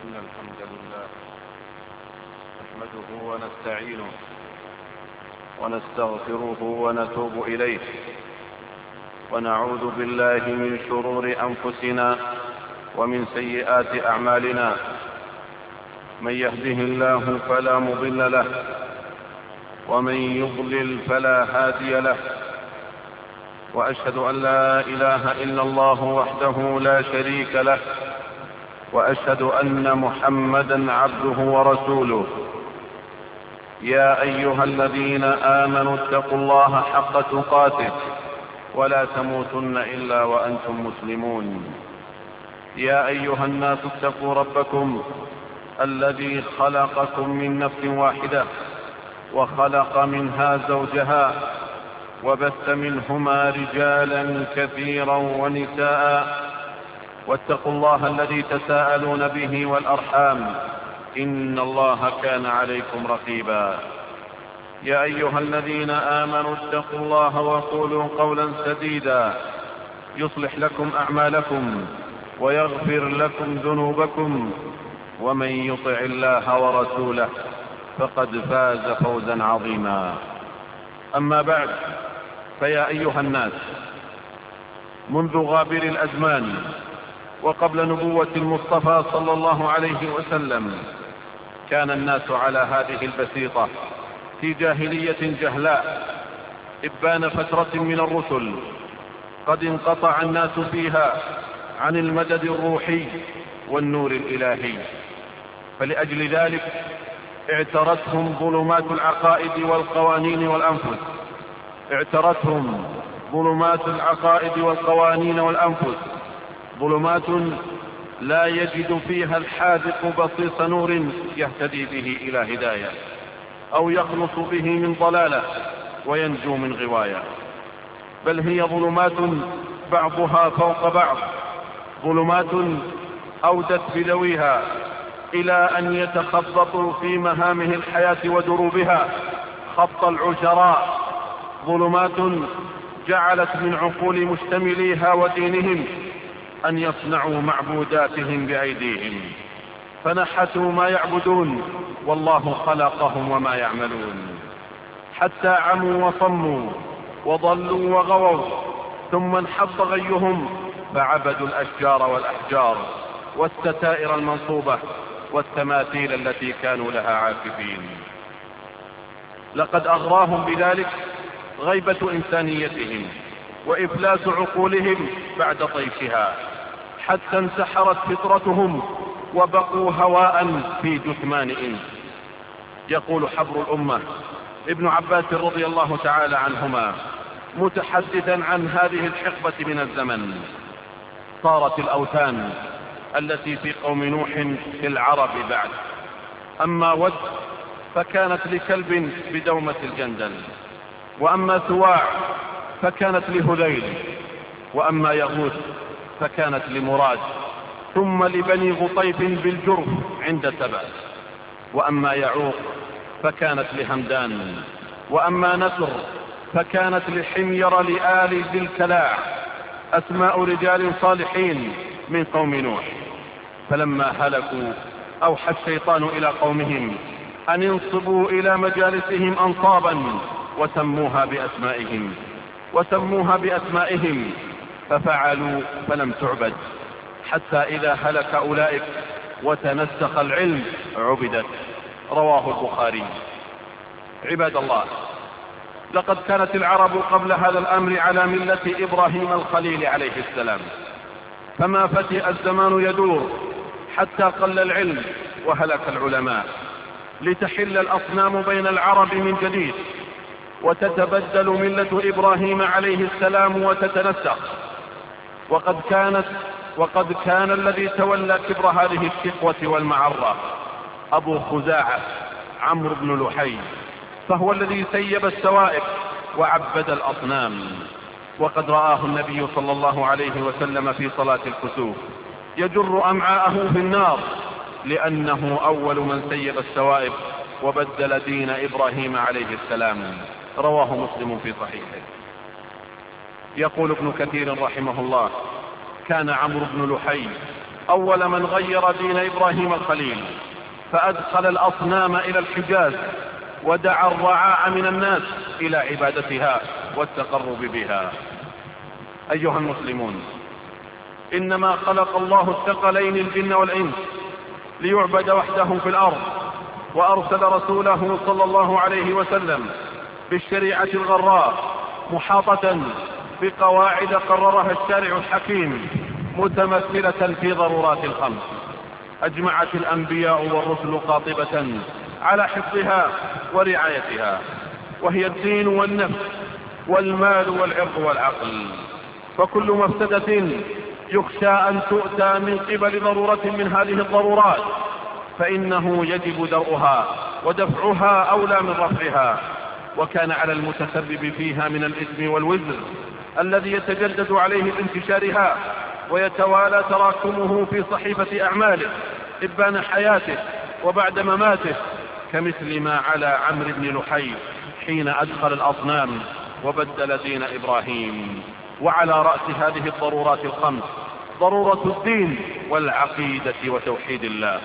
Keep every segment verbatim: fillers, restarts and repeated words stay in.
إن الحمد لله نحمده ونستعينه ونستغفره ونتوب إليه، ونعوذ بالله من شرور أنفسنا ومن سيئات أعمالنا. من يهده الله فلا مضل له، ومن يضلل فلا هادي له، وأشهد أن لا إله إلا الله وحده لا شريك له، وأشهد أن محمدا عبده ورسوله. يا أيها الذين آمنوا اتقوا الله حق تقاته ولا تموتن إلا وأنتم مسلمون. يا أيها الناس اتقوا ربكم الذي خلقكم من نفس واحدة وخلق منها زوجها وبث منهما رجالا كثيرا ونساء، واتقوا الله الذي تساءلون به والأرحام إن الله كان عليكم رقيبا. يا أيها الذين آمنوا اتقوا الله وقولوا قولا سديدا يصلح لكم أعمالكم ويغفر لكم ذنوبكم، ومن يطع الله ورسوله فقد فاز فوزا عظيما. أما بعد، فيا أيها الناس، منذ غابر الأزمان وقبل نبوة المصطفى صلى الله عليه وسلم كان الناس على هذه البسيطة في جاهلية جهلاء، إبان فترة من الرسل قد انقطع الناس فيها عن المدد الروحي والنور الإلهي، فلأجل ذلك اعترتهم ظلمات العقائد والقوانين والأنفس اعترتهم ظلمات العقائد والقوانين والأنفس ظلمات لا يجد فيها الحاذق بصيص نور يهتدي به إلى هداية أو يخلص به من ضلالة وينجو من غواية، بل هي ظلمات بعضها فوق بعض، ظلمات أودت بذويها إلى أن يتخبطوا في مهامه الحياة ودروبها خبط العشراء، ظلمات جعلت من عقول مشتمليها ودينهم أن يصنعوا معبوداتهم بأيديهم، فنحتوا ما يعبدون والله خلقهم وما يعملون، حتى عموا وصموا وضلوا وغووا، ثم انحط غيهم فعبدوا الأشجار والأحجار والستائر المنصوبة والتماثيل التي كانوا لها عاكفين. لقد أغراهم بذلك غيبة إنسانيتهم وإفلاس عقولهم بعد طيشها، حتى انسحرت فطرتهم وبقوا هواء في جثمان إنس. يقول حبر الأمة ابن عباس رضي الله تعالى عنهما متحدثا عن هذه الحقبة من الزمن: صارت الأوثان التي في قوم نوح في العرب بعد، أما ود فكانت لكلب بدومة الجندل، وأما سواع فكانت لهذيل، وأما يغوث فكانت لمراد، ثم لبني غطيف بالجرف عند سبأ، وأما يعوق فكانت لهمدان، وأما نسر فكانت لحمير لآل ذي الكلاع، أسماء رجال صالحين من قوم نوح. فلما هلكوا أوحى الشيطان إلى قومهم أن ينصبوا إلى مجالسهم أنصابا وسموها بأسمائهم وسموها بأسمائهم ففعلوا فلم تعبد، حتى إذا هلك أولئك وتنسخ العلم عبدت. رواه البخاري. عباد الله، لقد كانت العرب قبل هذا الأمر على ملة إبراهيم الخليل عليه السلام، فما فتئ الزمان يدور حتى قل العلم وهلك العلماء، لتحل الأصنام بين العرب من جديد، وتتبدل ملة إبراهيم عليه السلام وتتنسخ. وقد كانت وقد كان الذي تولى كبر هذه الشقوة والمعرة أبو خزاعة عمرو بن لحي، فهو الذي سيب السوائب وعبد الأصنام. وقد رآه النبي صلى الله عليه وسلم في صلاة الكسوف يجر أمعاءه في النار، لأنه أول من سيب السوائب وبدل دين إبراهيم عليه السلام. رواه مسلم في صحيحه. يقول ابن كثير رحمه الله: كان عمرو بن لحي أول من غير دين إبراهيم الخليل، فأدخل الأصنام إلى الحجاز، ودعا الرعاع من الناس إلى عبادتها والتقرب بها. أيها المسلمون، إنما خلق الله الثقلين الجن والإنس ليعبد وحده في الأرض، وأرسل رسوله صلى الله عليه وسلم بالشريعة الغراء محاطة بقواعد قررها الشارع الحكيم متمثلة في ضرورات الخمس، أجمعت الأنبياء والرسل قاطبة على حفظها ورعايتها، وهي الدين والنفس والمال والعرض والعقل. فكل مفسدة يخشى أن تؤتى من قبل ضرورة من هذه الضرورات فإنه يجب درءها ودفعها أولى من رفعها، وكان على المتسبب فيها من الإثم والوزر الذي يتجدد عليه بانتشارها ويتوالى تراكمه في صحيفة أعماله إبان حياته وبعد مماته، كمثل ما على عمرو بن لحي حين أدخل الأصنام وبدل دين إبراهيم. وعلى رأس هذه الضرورات الخمس ضرورة الدين والعقيدة وتوحيد الله.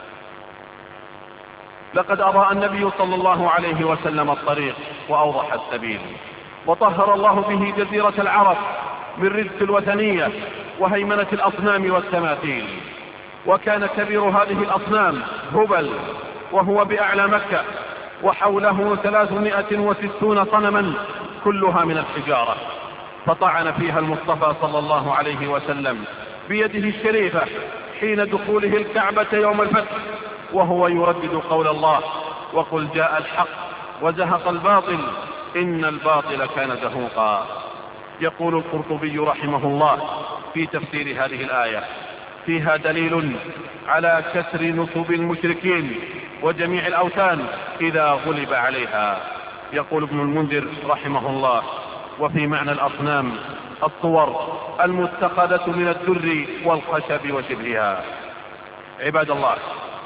لقد أضاء النبي صلى الله عليه وسلم الطريق وأوضح السبيل، وطهر الله به جزيرة العرب من رجس الوثنية وهيمنة الأصنام والتماثيل. وكان كبير هذه الأصنام هبل، وهو بأعلى مكة، وحوله ثلاثمائة وستون صنما كلها من الحجارة، فطعن فيها المصطفى صلى الله عليه وسلم بيده الشريفة حين دخوله الكعبة يوم الفتح، وهو يردد قول الله: وقل جاء الحق وزهق الباطل إن الباطل كان زهوقا. يقول القرطبي رحمه الله في تفسير هذه الآية: فيها دليل على كسر نصب المشركين وجميع الأوثان إذا غلب عليها. يقول ابن المنذر رحمه الله: وفي معنى الأصنام الصور المتخذة من الدر والخشب وشبهها. عباد الله،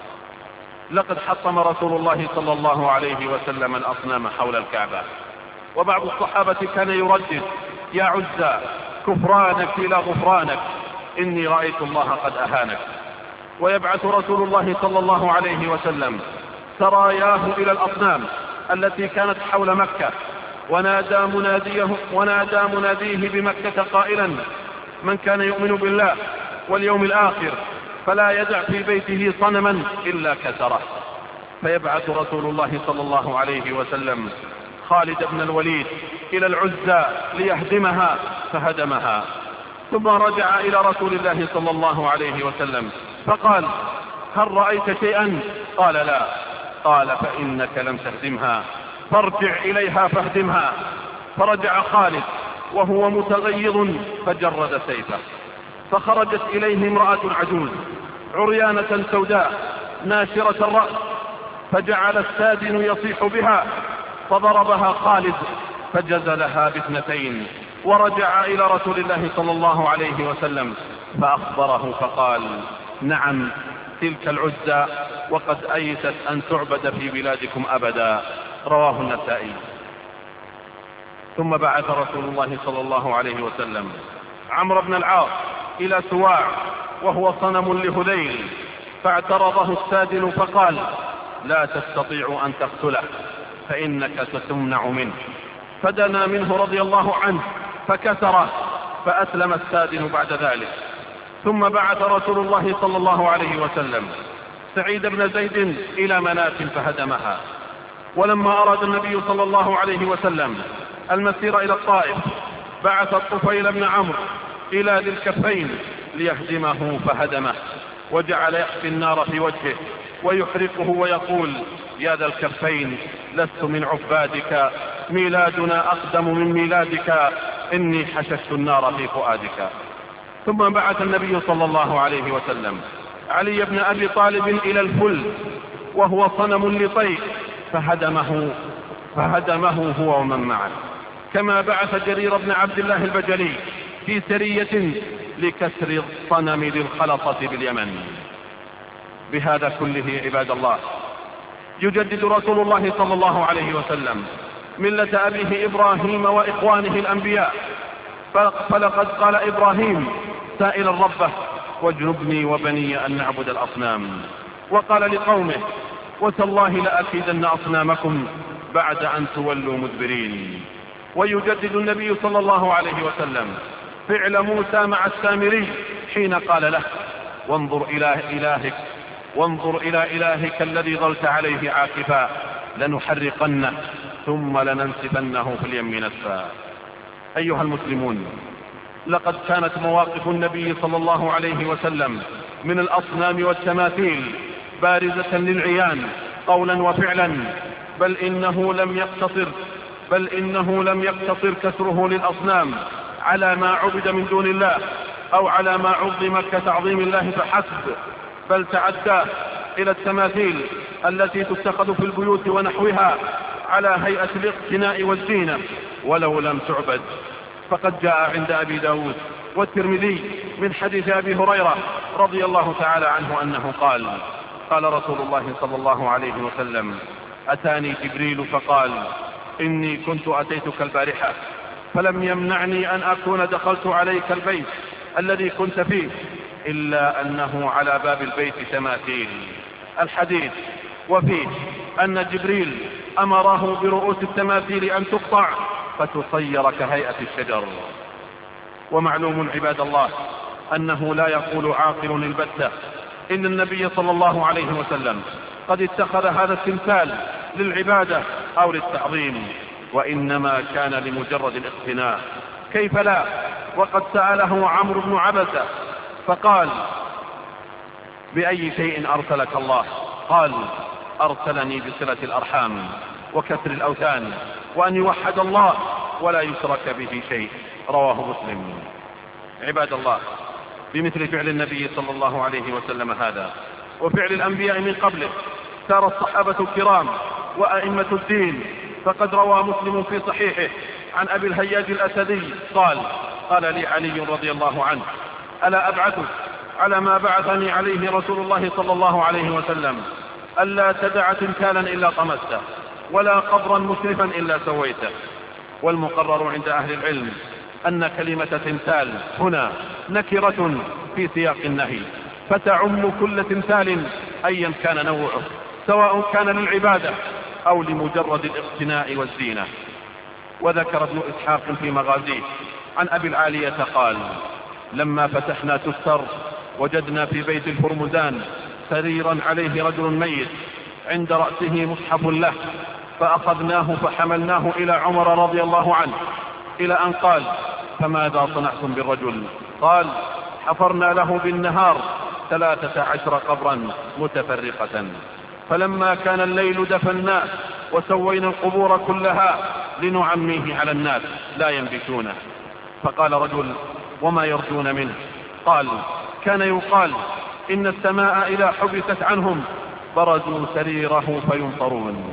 لقد حطم رسول الله صلى الله عليه وسلم الأصنام حول الكعبة، وبعض الصحابة كان يردد: يا عزى كفرانك لا غفرانك، إني رأيت الله قد أهانك. ويبعث رسول الله صلى الله عليه وسلم سراياه إلى الأصنام التي كانت حول مكة، ونادى مناديه, ونادى مناديه بمكة قائلا: من كان يؤمن بالله واليوم الآخر فلا يدع في بيته صنما إلا كسره. فيبعث رسول الله صلى الله عليه وسلم خالد بن الوليد إلى العزى ليهدمها فهدمها، ثم رجع إلى رسول الله صلى الله عليه وسلم فقال: هل رأيت شيئا؟ قال: لا. قال: فإنك لم تهدمها، فارجع إليها فاهدمها. فرجع خالد وهو متغيظ فجرد سيفه، فخرجت إليه امرأة عجوز عريانة سوداء ناشرة الرأس، فجعل السادن يصيح بها، فضربها خالد فجزلها باثنتين، ورجع إلى رسول الله صلى الله عليه وسلم فأخبره فقال: نعم تلك العزى وقد أيست أن تعبد في بلادكم أبدا. رواه النسائي. ثم بعث رسول الله صلى الله عليه وسلم عمرو بن العاص إلى سواع وهو صنم لهذيل، فاعترضه السادن فقال: لا تستطيع أن تقتله فإنك ستمنع منه. فدنا منه رضي الله عنه فكسره، فأسلم السادن بعد ذلك. ثم بعث رسول الله صلى الله عليه وسلم سعيد بن زيد إلى مناة فهدمها. ولما أراد النبي صلى الله عليه وسلم المسير إلى الطائف بعث الطفيل بن عمرو إلى ذي الكفين ليهدمه فهدمه، وجعل يحفي النار في وجهه ويحرقه ويقول: يا ذا الكفين لست من عبادك، ميلادنا أقدم من ميلادك، إني حششت النار في فؤادك. ثم بعث النبي صلى الله عليه وسلم علي بن أبي طالب إلى الفل وهو صنم لطيء فهدمه, فهدمه هو ومن معه. كما بعث جرير بن عبد الله البجلي في سرية لكسر الصنم ذي الخلطة باليمن. بهذا كله عباد الله يجدد رسول الله صلى الله عليه وسلم ملة أبيه إبراهيم وإخوانه الأنبياء. فلقد قال إبراهيم سائلا ربه: واجنبني وبني أن نعبد الأصنام. وقال لقومه وتالله لأكيدن أصنامكم بعد أن تولوا مدبرين. ويجدد النبي صلى الله عليه وسلم فعل موسى مع السامري حين قال له وانظر إلى إلهك وانظر إلى إلهك الذي ظلت عليه عاكفا لنحرقنه ثم لننسفنه في اليم نسفا. أيها المسلمون، لقد كانت مواقف النبي صلى الله عليه وسلم من الأصنام والتماثيل بارزة للعيان قولا وفعلا، بل إنه لم يقتصر بل إنه لم يقتصر كسره للأصنام على ما عبد من دون الله أو على ما عظم كتعظيم الله فحسب، بل تعدى إلى التماثيل التي تتخذ في البيوت ونحوها على هيئة الاقتناء والزينة ولو لم تعبد. فقد جاء عند أبي داود والترمذي من حديث أبي هريرة رضي الله تعالى عنه أنه قال قال رسول الله صلى الله عليه وسلم أتاني جبريل فقال إني كنت أتيتك البارحة فلم يمنعني أن أكون دخلت عليك البيت الذي كنت فيه إلا أنه على باب البيت تماثيل. الحديث وفيه أن جبريل أمره برؤوس التماثيل أن تقطع فتصير كهيئة الشجر. ومعلوم عباد الله أنه لا يقول عاقل البتة إن النبي صلى الله عليه وسلم قد اتخذ هذا التمثال للعبادة أو للتعظيم، وإنما كان لمجرد الاقتناء. كيف لا؟ وقد سأله عمرو بن عبسة فقال بأي شيء أرسلك الله؟ قال أرسلني بصلة الأرحام وكسر الأوثان وأن يوحد الله ولا يشرك به شيء. رواه مسلم. عباد الله، بمثل فعل النبي صلى الله عليه وسلم هذا وفعل الأنبياء من قبله سار الصحابة الكرام وأئمة الدين. فقد روى مسلم في صحيحه عن أبي الهياج الأسدي قال قال لي علي رضي الله عنه ألا أبعثك على ما بعثني عليه رسول الله صلى الله عليه وسلم ألا تدع تمثالا إلا طمسته ولا قبرا مسرفا إلا سويته. والمقرر عند أهل العلم أن كلمة تمثال هنا نكرة في سياق النهي فتعم كل تمثال أيا كان نوعه، سواء كان للعبادة أو لمجرد الاقتناء والزينة. وذكر ابن إسحاق في مغازيه عن أبي العالية قال لما فتحنا تستر وجدنا في بيت الهرمزان سريرا عليه رجل ميت عند رأسه مصحف له، فأخذناه فحملناه إلى عمر رضي الله عنه إلى أن قال فماذا صنعتم بالرجل؟ قال حفرنا له بالنهار ثلاثة عشر قبرا متفرقة، فلما كان الليل دفناه وسوينا القبور كلها لنعميه على الناس لا ينبتونه. فقال رجل وما يرجون منه؟ قال كان يقال إن السماء إذا حبست عنهم برزوا سريره فيمطرون.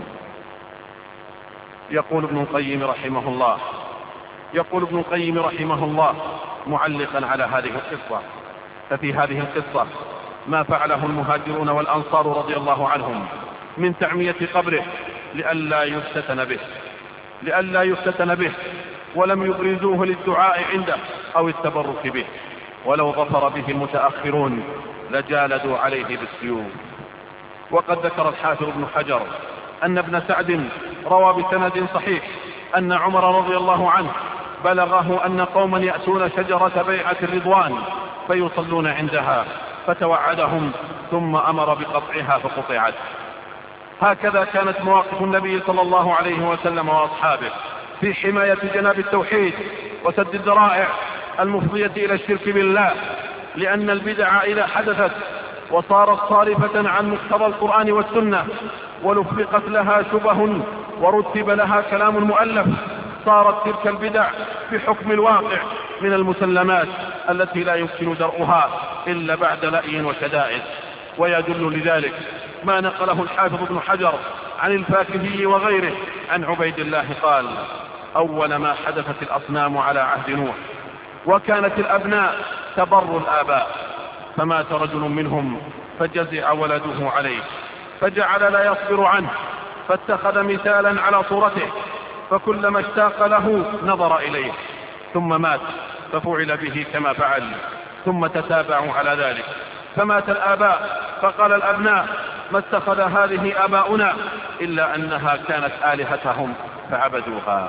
يقول ابن القيم رحمه الله يقول ابن القيم رحمه الله معلقا على هذه القصة ففي هذه القصة ما فعله المهاجرون والأنصار رضي الله عنهم من تعمية قبره لئلا يفتتن به لئلا يفتتن به ولم يبرزوه للدعاء عنده أو التبرك به، ولو ظفر به المتأخرون لجالدوا عليه بالسيوف. وقد ذكر الحافظ ابن حجر أن ابن سعد روى بسند صحيح أن عمر رضي الله عنه بلغه أن قوما يأتون شجرة بيعة الرضوان فيصلون عندها فتوعدهم ثم أمر بقطعها فقطعت. هكذا كانت مواقف النبي صلى الله عليه وسلم وأصحابه في حماية جناب التوحيد وسد الذرائع المفضية إلى الشرك بالله، لأن البدع إذا حدثت وصارت صارفة عن مقتضى القرآن والسنة ولفقت لها شبه ورتب لها كلام مؤلف صارت تلك البدع بحكم الواقع من المسلمات التي لا يمكن درءها إلا بعد لأي وشدائد. ويدل لذلك ما نقله الحافظ ابن حجر عن الفاكهي وغيره عن عبيد الله قال أول ما حدثت الأصنام على عهد نوح وكانت الأبناء تبر الآباء، فمات رجل منهم فجزع ولده عليه فجعل لا يصبر عنه فاتخذ مثالا على صورته، فكلما اشتاق له نظر إليه ثم مات ففعل به كما فعل، ثم تتابعوا على ذلك، فمات الآباء فقال الأبناء ما اتخذ هذه آباؤنا إلا أنها كانت آلهتهم فعبدوها.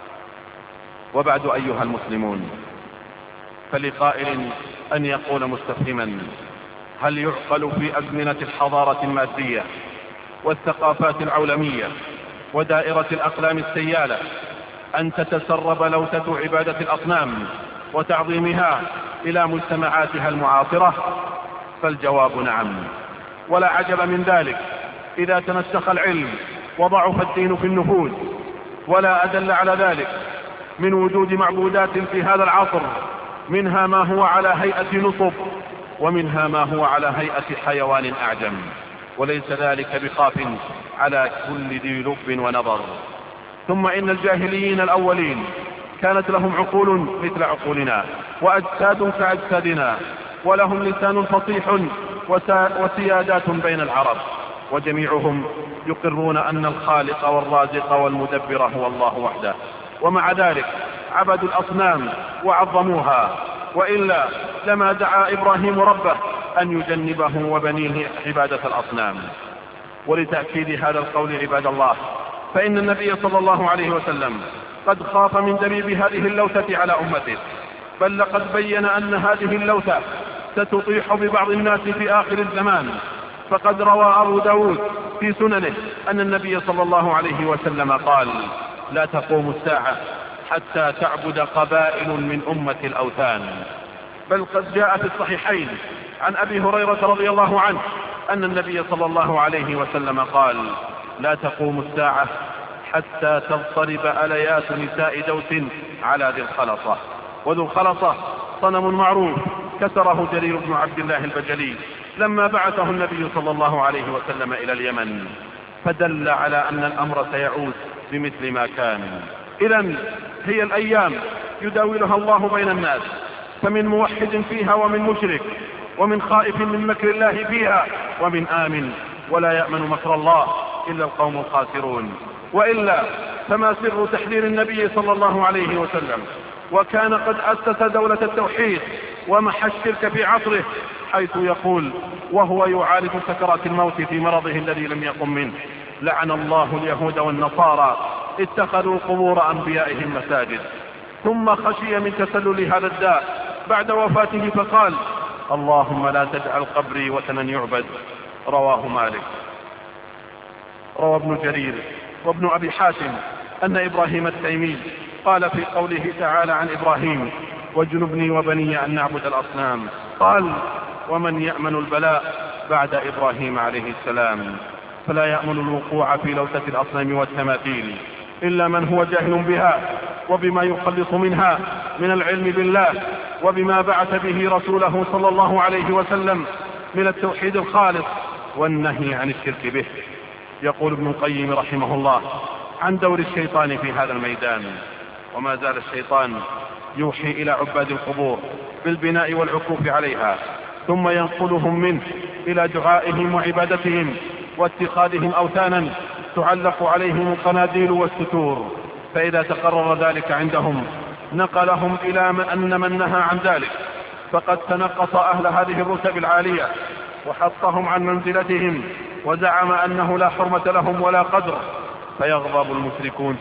وبعد أيها المسلمون، فلقائل أن يقول مستفهما: هل يعقل في أزمنة الحضارة المادية والثقافات العولمية ودائرة الأقلام السيالة أن تتسرب لوثة عبادة الأصنام وتعظيمها إلى مجتمعاتها المعاصرة؟ فالجواب نعم، ولا عجب من ذلك إذا تنسخ العلم وضعف الدين في النفوس. ولا أدل على ذلك من وجود معبودات في هذا العصر، منها ما هو على هيئة نصب، ومنها ما هو على هيئة حيوان أعجم، وليس ذلك بخاف على كل ذي لب ونظر. ثم إن الجاهليين الأولين كانت لهم عقول مثل عقولنا وأجساد كأجسادنا، ولهم لسان فصيح وسيادات بين العرب، وجميعهم يقرون أن الخالق والرازق والمدبر هو الله وحده، ومع ذلك عبدوا الأصنام وعظموها، وإلا لما دعا إبراهيم ربه أن يجنبه وبنيه عبادة الأصنام. ولتأكيد هذا القول عباد الله، فإن النبي صلى الله عليه وسلم قد خاف من دبيب هذه اللوثة على أمته، بل لقد بين أن هذه اللوثة ستطيح ببعض الناس في آخر الزمان. فقد روى أبو داود في سننه أن النبي صلى الله عليه وسلم قال: لا تقوم الساعة حتى تعبد قبائل من أمة الأوثان. بل قد جاء في الصحيحين عن أبي هريرة رضي الله عنه أن النبي صلى الله عليه وسلم قال: لا تقوم الساعة حتى تضطرب أليات نساء دوس على ذي الخلصة. وذو الخلصة صنم معروف كسره جرير بن عبد الله البجلي لما بعثه النبي صلى الله عليه وسلم إلى اليمن، فدل على أن الأمر سيعود بمثل ما كان. إذن هي الأيام يداولها الله بين الناس، فمن موحد فيها ومن مشرك، ومن خائف من مكر الله فيها ومن آمن، ولا يأمن مكر الله إلا القوم الخاسرون. وإلا فما سر تحذير النبي صلى الله عليه وسلم، وكان قد أسس دولة التوحيد ومحى الشرك في عصره، حيث يقول وهو يعالج سكرات الموت في مرضه الذي لم يقم منه: لعن الله اليهود والنصارى اتخذوا قبور أنبيائهم مساجد. ثم خشي من تسلل هذا الداء بعد وفاته فقال: اللهم لا تجعل قبري وثنا يعبد. رواه مالك. روى ابن جرير وابن أبي حاتم أن إبراهيم التيمي قال في قوله تعالى عن إبراهيم: واجنبني وبني أن نعبد الأصنام، قال: ومن يأمن البلاء بعد إبراهيم عليه السلام؟ فلا يأمن الوقوع في لوثة الأصنام والتماثيل إلا من هو جاهل بها وبما يخلص منها من العلم بالله، وبما بعث به رسوله صلى الله عليه وسلم من التوحيد الخالص والنهي عن الشرك به. يقول ابن القيم رحمه الله عن دور الشيطان في هذا الميدان: وما زال الشيطان يوحي إلى عباد القبور بالبناء والعكوف عليها، ثم ينقلهم منه إلى دعائهم وعبادتهم واتخاذهم أوثانا تعلق عليهم القناديل والستور. فإذا تقرر ذلك عندهم نقلهم إلى أن من نهى عن ذلك فقد تنقص أهل هذه الرتب العالية وحطهم عن منزلتهم، وزعم أنه لا حرمة لهم ولا قدر، فيغضب المشركون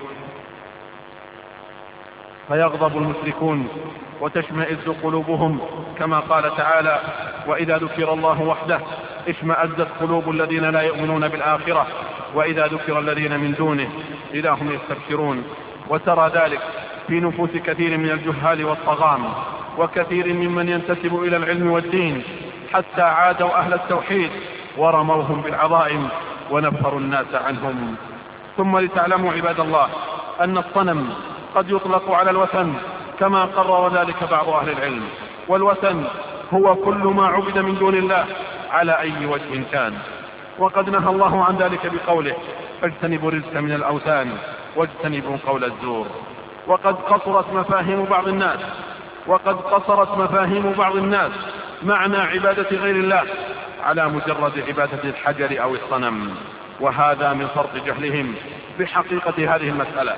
فيغضب المشركون وتشمئز قلوبهم، كما قال تعالى: وإذا ذكر الله وحده اشمأزت قلوب الذين لا يؤمنون بالآخرة وإذا ذكر الذين من دونه إذا هم يستبشرون. وترى ذلك في نفوس كثير من الجهال والطغام وكثير ممن ينتسب إلى العلم والدين، حتى عادوا أهل التوحيد ورموهم بالعظائم ونفروا الناس عنهم. ثم لتعلموا عباد الله أن الصنم قد يطلق على الوثن كما قرر ذلك بعض أهل العلم، والوثن هو كل ما عبد من دون الله على أي وجه كان، وقد نهى الله عن ذلك بقوله: فاجتنبوا الرزق من الأوثان واجتنبوا قول الزور. وقد قصرت مفاهيم بعض الناس وقد قصرت مفاهيم بعض الناس معنى عبادة غير الله على مجرد عبادة الحجر أو الصنم، وهذا من فرط جهلهم بحقيقة هذه المسألة،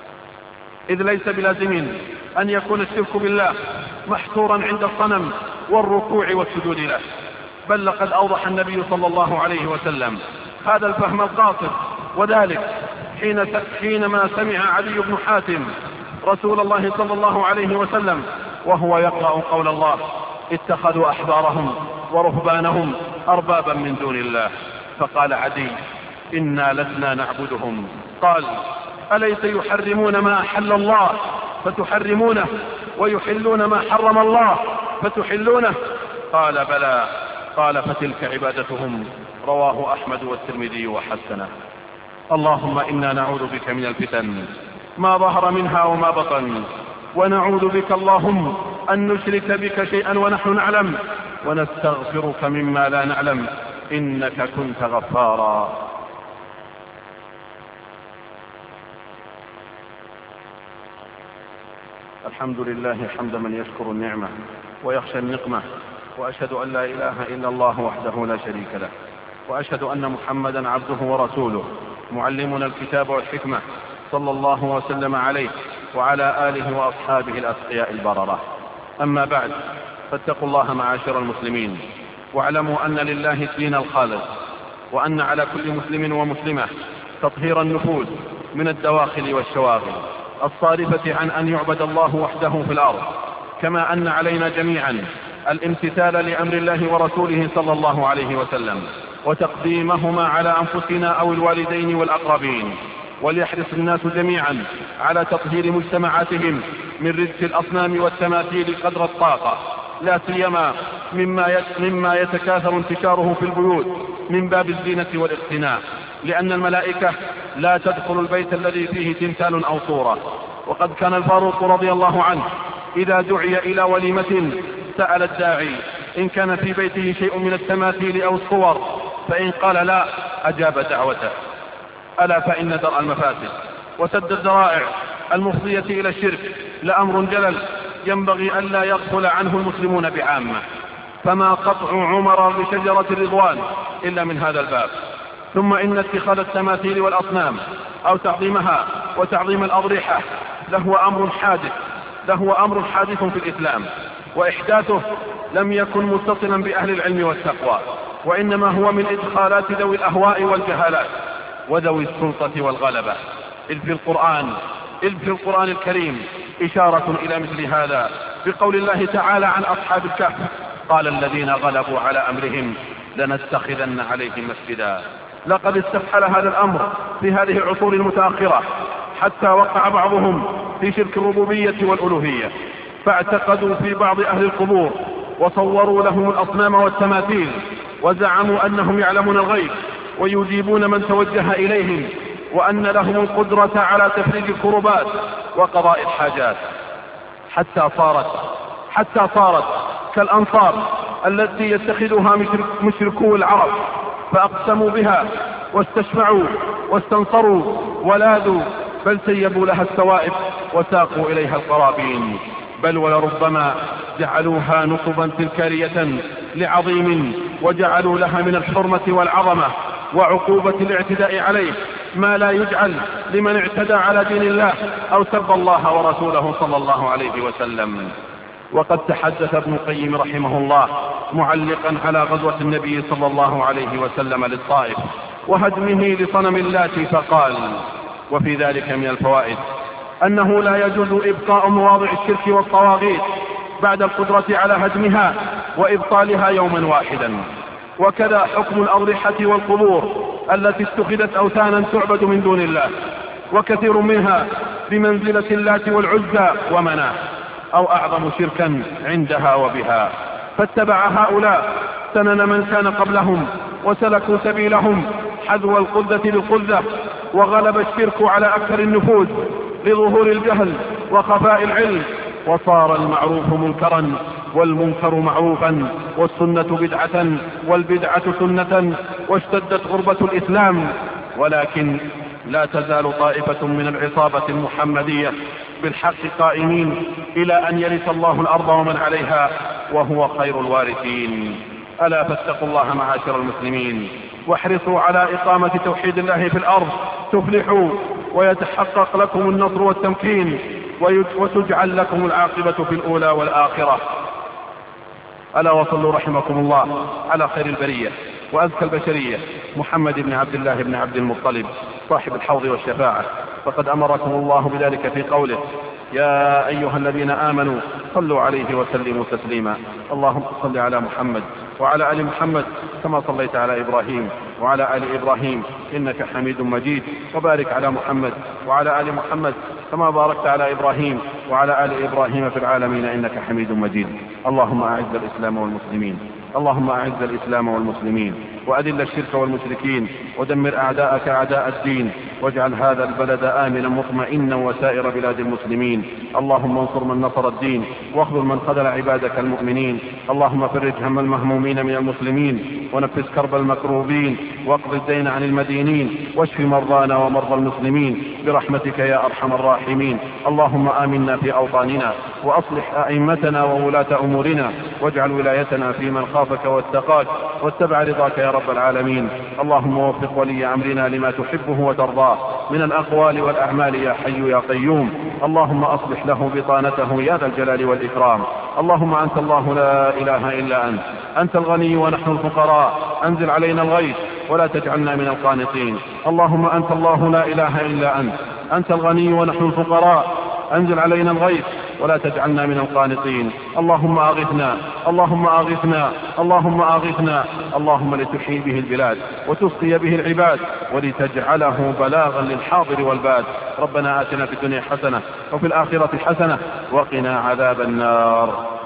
إذ ليس بلازم أن يكون الشرك بالله محصورا عند الصنم والركوع والسجود له. بل لقد أوضح النبي صلى الله عليه وسلم هذا الفهم القاصر، وذلك حين حينما سمع علي بن حاتم رسول الله صلى الله عليه وسلم وهو يقرأ قول الله: اتخذوا أحبارهم ورهبانهم أربابا من دون الله. فقال عدي: إنا لسنا نعبدهم. قال: أليس يحرمون ما أحل الله فتحرمونه ويحلون ما حرم الله فتحلونه؟ قال: بلى. قال: فتلك عبادتهم. رواه أحمد والترمذي وحسنه. اللهم إنا نعوذ بك من الفتن ما ظهر منها وما بطن، ونعوذ بك اللهم أن نشرك بك شيئا ونحن نعلم، ونستغفرك مما لا نعلم، إنك كنت غفارا. الحمد لله حمد من يشكر النعمة ويخشى النقمة، وأشهد أن لا إله إلا الله وحده لا شريك له، وأشهد أن محمدا عبده ورسوله معلمنا الكتاب والحكمة، صلى الله وسلم عليه وعلى آله وأصحابه الأتقياء البررة. أما بعد، فاتقوا الله معاشر المسلمين، واعلموا أن لله الدين الخالص، وأن على كل مسلم ومسلمة تطهير النفوس من الدواخل والشواغل الصارفة عن أن يعبد الله وحده في الأرض، كما أن علينا جميعا الامتثال لأمر الله ورسوله صلى الله عليه وسلم، وتقديمهما على أنفسنا أو الوالدين والأقربين. وليحرص الناس جميعا على تطهير مجتمعاتهم من رجس الأصنام والتماثيل قدر الطاقة، لا سيما مما مما يتكاثر انتشاره في البيوت من باب الزينة والاقتناء، لأن الملائكة لا تدخل البيت الذي فيه تمثال أو صورة. وقد كان الفاروق رضي الله عنه إذا دعي إلى وليمة سأل الداعي إن كان في بيته شيء من التماثيل أو الصور، فإن قال لا أجاب دعوته. ألا فإن درء المفاسد وسد الذرائع المفضية إلى الشرك لأمر جلل ينبغي ألا يغفل عنه المسلمون بعامة، فما قطع عمر بشجرة الرضوان إلا من هذا الباب. ثم إن اتخاذ التماثيل والأصنام أو تعظيمها وتعظيم الأضرحة له أمر حادث له أمر حادث في الإسلام، وإحداثه لم يكن متصلا بأهل العلم والتقوى، وإنما هو من إدخالات ذوي الأهواء والجهالات وذوي السلطة والغلبة. إذ في القرآن إذ في القرآن الكريم إشارة إلى مثل هذا بقول الله تعالى عن أصحاب الكهف: قال الذين غلبوا على أمرهم لنتخذن عليهم مسجدا. لقد استفحل هذا الأمر في هذه العصور المتأخرة، حتى وقع بعضهم في شرك الربوبية والألوهية، فاعتقدوا في بعض أهل القبور وصوروا لهم الأصنام والتماثيل، وزعموا أنهم يعلمون الغيب ويجيبون من توجه إليهم، وأن لهم القدرة على تفريج الكربات وقضاء الحاجات، حتى صارت حتى صارت كالأنصار التي يتخذها مشركو العرب، فأقسموا بها واستشفعوا واستنصروا ولاذوا، بل سيبوا لها السوائب وساقوا إليها القرابين، بل ولربما جعلوها نصبا تذكارية لعظيم، وجعلوا لها من الحرمة والعظمة وعقوبة الاعتداء عليه ما لا يجعل لمن اعتدى على دين الله أو سب الله ورسوله صلى الله عليه وسلم. وقد تحدث ابن القيم رحمه الله معلقا على غزوة النبي صلى الله عليه وسلم للطائف وهدمه لصنم اللات فقال: وفي ذلك من الفوائد أنه لا يجوز إبقاء مواضع الشرك والطواغيت بعد القدرة على هدمها وإبطالها يوما واحدا. وكذا حكم الأضرحة والقبور التي اتخذت أوثانا تعبد من دون الله، وكثير منها بمنزلة اللات والعزى ومناه، أو أعظم شركا عندها وبها. فاتبع هؤلاء سنن من كان قبلهم وسلكوا سبيلهم حذو القذة بالقذة، وغلب الشرك على أكثر النفوذ لظهور الجهل وخفاء العلم، وصار المعروف منكرا والمنكر معروفا، والسنة بدعة والبدعة سنة، واشتدت غربة الإسلام. ولكن لا تزال طائفة من العصابة المحمدية بالحق قائمين إلى أن يرث الله الأرض ومن عليها وهو خير الوارثين. ألا فاتقوا الله معاشر المسلمين، واحرصوا على إقامة توحيد الله في الأرض تفلحوا، ويتحقق لكم النصر والتمكين، وتجعل لكم العاقبة في الأولى والآخرة. ألا وصلوا رحمكم الله على خير البرية وأزكى البشرية محمد بن عبد الله بن عبد المطلب صاحب الحوض والشفاعة، فقد أمركم الله بذلك في قوله: يا أيها الذين آمنوا صلوا عليه وسلموا تسليما. اللهم صل على محمد وعلى آل محمد كما صليت على إبراهيم وعلى آل إبراهيم إنك حميد مجيد، وبارك على محمد وعلى آل محمد كما باركت على إبراهيم وعلى آل إبراهيم في العالمين إنك حميد مجيد. اللهم أعز الإسلام والمسلمين اللهم أعز الإسلام والمسلمين وأذل الشرك والمشركين ودمر أعداءك أعداء الدين، واجعل هذا البلد آمنا مطمئنا وسائر بلاد المسلمين. اللهم انصر من نصر الدين واخذل من خذل عبادك المؤمنين. اللهم فرج هم المهمومين من المسلمين ونفس كرب المكروبين واقض الدين عن المدينين واشف مرضانا ومرضى المسلمين برحمتك يا أرحم الراحمين. اللهم آمنا في أوطاننا وأصلح أئمتنا وولاة أمورنا واجعل ولايتنا في من خافك واتقاك واتبع رضاك يا رب العالمين. اللهم وفق ولي أمرنا لما تحبه وترضاه من الأقوال والأعمال يا حي يا قيوم. اللهم أصلح له بطانته يا ذا الجلال والإكرام. اللهم أنت الله لا إله إلا أنت، أنت الغني ونحن الفقراء، أنزل علينا الغيث ولا تجعلنا من القانطين. اللهم أنت الله لا إله إلا أنت، أنت الغني ونحن الفقراء، أنزل علينا الغيث ولا تجعلنا من القانطين. اللهم أغثنا اللهم أغثنا اللهم أغثنا اللهم لتحيي به البلاد وتسقي به العباد ولتجعله بلاغا للحاضر والباد. ربنا آتنا في الدنيا حسنة وفي الآخرة حسنة وقنا عذاب النار.